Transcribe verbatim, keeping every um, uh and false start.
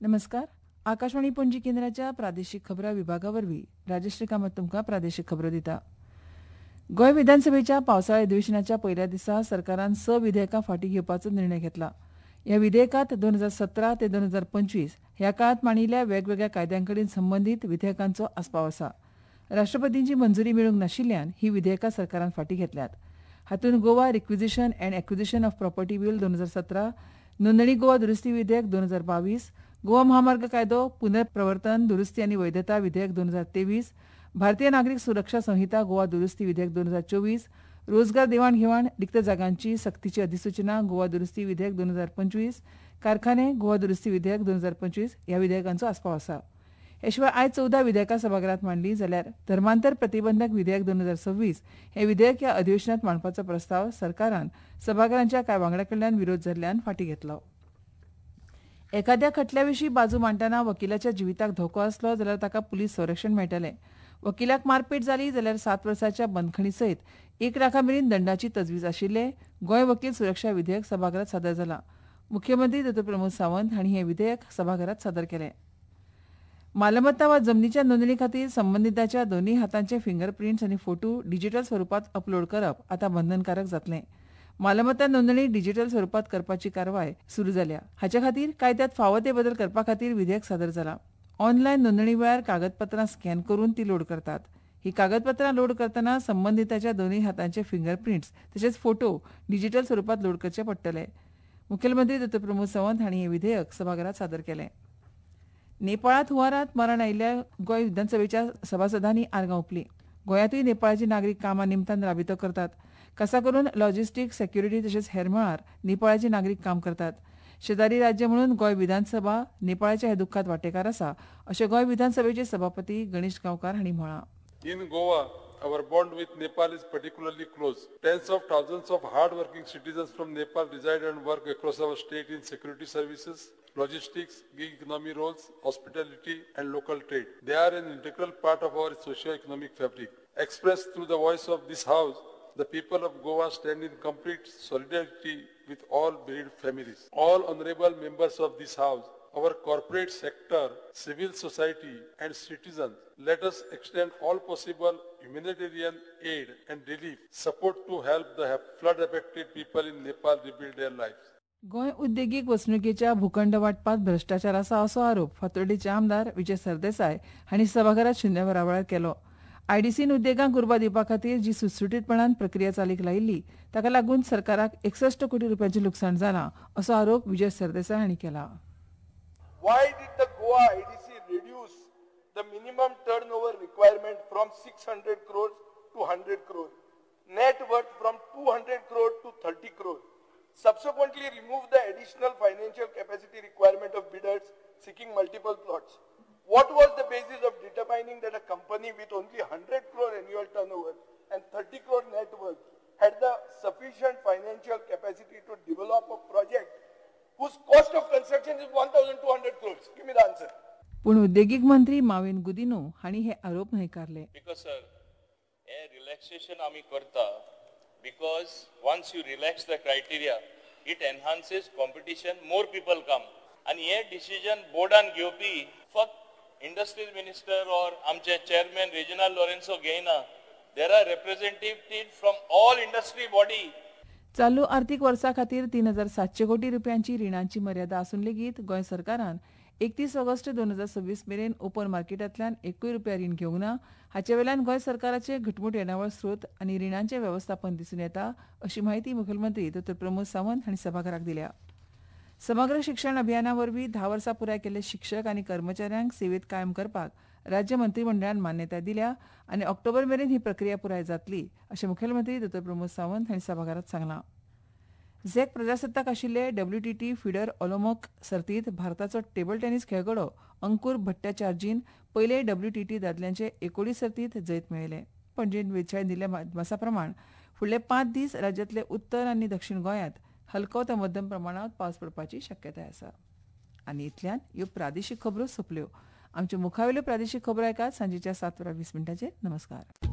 नमस्कार. आकाशवाणी पणजी केंद्राच्या प्रादेशीक खबरां विभागा वरवीं राजश्री कामत तुमकां प्रादेशीक खबरो दिता. गोंय विधानसभेच्या पावसाळी अधिवेशनाच्या पयल्या दिसा सरकारान स विधेयकां फाटीं घेवपाचो निर्णय घेतला. ह्या विधेयकांत दोन हजार सतरा ते दोन हजार पंचवीस ह्या काळात मांडिल्ल्या वेगवेगळ्या कायद्यांकडेन संबंदीत विधेयकांचो आस्पाव आसा. राष्ट्रपतींची मंजुरी मेळूंक नाशिल्ल्यान ही विधेयकां सरकारान फाटीं घेतल्यात. हातूंत Goa requisition and acquisition of property bill दोन हजार सतरा, नोंदणी गोवा दुरुस्ती विधेयक दोन हजार बावीस, गोवा महामार्ग कायदो पुनर्प्रवर्तन दुरुस्ती आनी वैधता विधेयक दोन हजार तेवीस, भारतीय नागरीक सुरक्षा संहिता गोवा दुरुस्ती विधेयक दोन हजार चोवीस, रोजगार देवाण घेवाण रिक्त जागांची सक्तीची अधिसूचना गोवा दुरुस्ती विधेयक दोन हजार पंचवीस, कारखाने गोवा दुरुस्ती विधेयक दोन हजार पंचवीस ह्या विधेयकांचो आस्पाव आसा. हे शिवाय आयज चौदा विधेयकां सभाघरांत मांडली जाल्यार धर्मांतर प्रतिबंधक विधेयक दोन हजार सव्वीस हे विधेयक ह्या अधिवेशनांत मांडपाचो प्रस्ताव सरकारान सभाघरांच्या कांय वांगड्यां कडल्यान विरोध जाल्ल्यान फाटीं घेतलो. एखाद्या खटल्या विशीं बाजू मांडटना वकिलाच्या जिविताक धोको आसलो जाल्यार ताका पुलीस संरक्षण मेळटलें. वकिलाक मारपीट जाली जाल्यार सात वर्सांच्या बंदखणी सयत एक लाखा मेरेन दंडाची तजवीज आशिल्ले गोंय वकील सुरक्षा विधेयक सभाघरांत सादर जालां. मुख्यमंत्री दोतोर प्रमोद सावंत हांणी हें विधेयक सभाघरांत सादर केलें. मालमत्ता वा जमनीच्या नोंदणी खातीर संबंधिताच्या दोनूय हातांचे फिंगर प्रिंट्स आनी फोटो डिजिटल स्वरुपात अपलोड करप आतां बंधनकारक जातलें. मालमत्ता नोंदणी डिजिटल स्वरुपात करपाची कारवाय सुरू जाल्या. हाचे खातीर कायद्यात फावो ते बदल करपा खातीर विधेयक सादर जालां. ऑनलायन नोंदणी वेळार कागदपत्रां स्कॅन करून ती लोड करतात. ही कागदपत्रां लोड करतना संबंधिताच्या दोनूय हातांचे फिंगर प्रिंट्स तशेंच फोटो डिजिटल स्वरुपात लोड करचे पडटले. मुखेलमंत्री दोतोर प्रमोद सावंत हांणी हें विधेयक सभाघरांत सादर केलें. नेपाळांत हुंवारांत मरण आयिल्ल्या गोंय विधानसभेच्या सभासदांनी आर्गां ओंपलीं. गोंयांतूय नेपाळाचे नागरीक कामा निमतान राबितो करतात. खासा करून लॉजिस्टीक, सेक्युरिटी तशेंच हेर मळार नेपाळाचे नागरीक काम करतात. शेजारी राज्य म्हणून गोंय विधानसभा नेपाळाच्या हे दुख्खात वांटेकार आसा अशें गोंय विधानसभेचे सभापती गणेश गांवकार हांणी म्हळां. In Goa our bond with Nepal is particularly close. Tens of thousands of hard-working citizens from Nepal reside and work across our state in security services, logistics, gig economy roles, hospitality and local trade. They are an integral part of our socio-economic fabric. Expressed through the voice of this house, the people of Goa stand in complete solidarity with all bereaved families. All honorable members of this house, our corporate sector, civil society and citizens, let us extend all possible humanitarian aid and relief support to help the flood affected people in Nepal rebuild their lives. Goa उद्देगीक वसणुकेच्या भूखंड वांटपांत भ्रश्टाचार आसा असो आरोप फातोर्डेचे आमदार विजय सरदेसाय हांणी सभाघरांत शुन्य वेळार केलो. आयडीसीन उद्देगांक उर्बा दिवपा खातीर जी सुटसुटीतपणान प्रक्रिया चालीक लायिल्ली ताका लागून सरकाराक एकसष्ट कोटी रुपयांचें लुकसाण जालां असो आरोप विजय सरदेसाय हांणी केला. Why did the Goa I D C reduce the minimum turnover requirement from six hundred crores to one hundred crores, net worth from two hundred crores to thirty crores, subsequently remove the additional financial capacity requirement of bidders seeking multiple plots? What was the basis of determining that a company with only one hundred crore annual turnover and thirty crore net worth had the sufficient financial capacity to develop a project whose cost of construction is one thousand two hundred crores? Give me the answer. पूण उद्देगीक मंत्री माविन गुदिनो हांणी हे आरोप न्हयकारले. Because sir, a relaxation आमी करता because once you relax the criteria, it enhances competition, more people come. And हे decision boardan घेवपी फक्त इंडस्ट्री मिनिस्टर or आमचे chairman regional Lorenzo घेयना. There are representatives from all industry body. चालू आर्थीक वर्सा खातीर तीन हजार सातशे कोटी रुपयांची रिणांची मर्यादा आसून लेगीत गोंय सरकारान एकतीस ऑगस्ट दोन हजार सव्वीस मेरेन ओपन मार्केटांतल्यान एकूय रुपया रीण घेवंक ना. हाचे वेल्यान गोंय सरकाराचे घटमूट येणावळ स्रोत आनी रिणांचें वेवस्थापन दिसून येता अशी माहिती मुखेलमंत्री दोतोर प्रमोद सावंत हांणी सभाघराक दिल्या. समग्र शिक्षण अभियाना वरवीं धा वर्सां पुराय केल्ले शिक्षक आनी कर्मचाऱ्यांक सेवेत कायम करपाक राज्य मंत्रिमंडळान मान्यताय दिल्या आनी ऑक्टोबर मेरेन ही प्रक्रिया पुराय जातली अशें मुखेलमंत्री दोतोर प्रमोद सावंत हांणी सभाघरांत सांगलां. झॅक प्रजासत्ताक आशिल्ले डब्ल्यूटीटी फिडर ओलोमोक सर्तींत भारताचो टेबल टेनीस खेळगडो अंकूर भट्टाचार्जीन पयले डब्ल्यूटीटी दादल्यांचे एकोडीस सर्तींत जैत मेळयलें. पणजेन वेधशाळेन दिल्ल्या अदमासा प्रमाण फुडले पांच दीस राज्यांतले उत्तर आनी दक्षिण गोंयांत हलको ते मध्यम प्रमाणांत पावस पडपाची शक्यताय आसा. आनी इतल्यान ह्यो प्रादेशीक खबरो सोंपल्यो. आमच्यो मुखावेल्यो प्रादेशीक खबरो ऐकात सांजेच्या सात वरां वीस मिनटांचेर. नमस्कार.